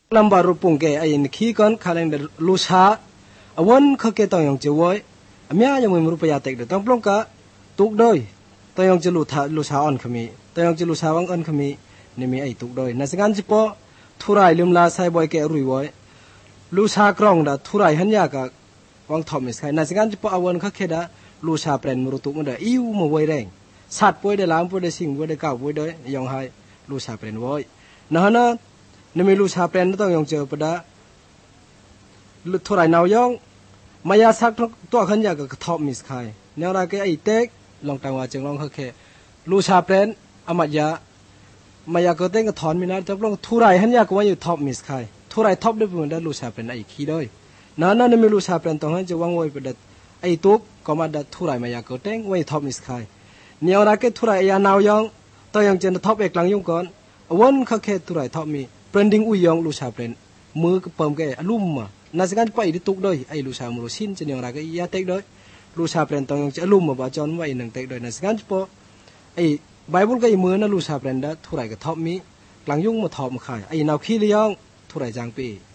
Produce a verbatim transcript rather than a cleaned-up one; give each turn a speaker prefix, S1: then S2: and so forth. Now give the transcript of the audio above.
S1: ลำบากรูปงเกไอ้นี่ขี้ก้อนขาเลงเดลูชาอวันเขาเกต้องยองเจวอยอเมียยังไม่รู้ปยาเตกเดต้องปลงกะตุกด้วยต้องยองจะลูทาลูชาอ่อนขมีต้องยองจะลูชาวังอ่อนขมีนี่มีไอ้ตุกด้วยในสังการจิปอทุไรลืมลาใส่บอยเกอรุยไว้ลูชากรองดาทุไรหันยากะวังทอมิสใครในสังการจิปออวันเขาเคดาลูชาเปรนมรุตุมันเดอิวมาไว้แรงสัตว์ป่วยได้ล้างป่วยได้สิ่งป่วยได้เก่าป่วยได้ยองให้ลูชาเปรนไว้นะฮะนะนี่มีลูชาเปรนต้องยองเจอปะดาทุไรนาวยองมายาสักตัวขันยากะทอมิสใครแนวราเกไอเต็กลองตังว่าจึงลองเขาเคลูชาเปรนอมัดยามายาเกเต้งก็ถอนมีนะจะลองทุไรหันยากว่าอยู่ท็อปมิสใครทุไรท็อปได้เป็นได้ลูชาเปรนไอขี้ด้วยนั่นนั่นนี่มีลูชาเปรนตรงนั้นจะวางไว้เป็นไอตุกก็มาดัดทุไรมายาเกเต้งไว้ท็อปมิสใครแนวราเกทุไรยานาวยองตัวยังเจนท็อปเอกหลังยงก่อนวันเขาเคทุไรท็อปมีเปรนดิ้งอุยองลูชาเปรนมือก็เปิ่มแกอลุ่มมาน่าจะกันไปดิตุกด้วยไอ้ลูชามรุสินจะเนี่ยอะไรก็ยาเต็กด้วยลูชาเปลี่ยนตองยังจะลุ่มมาบ่จอนไว้หนึ่งเต็กด้วยน่าจะกันพอไอ้ไบเบิลก็ไอ้มือนั่นลูชาเปลี่ยนได้ทุไรก็ทอปมีกลางยุ่งมาทอปมาขายไอ้นาวขี้เลี้ยงทุไรจางปี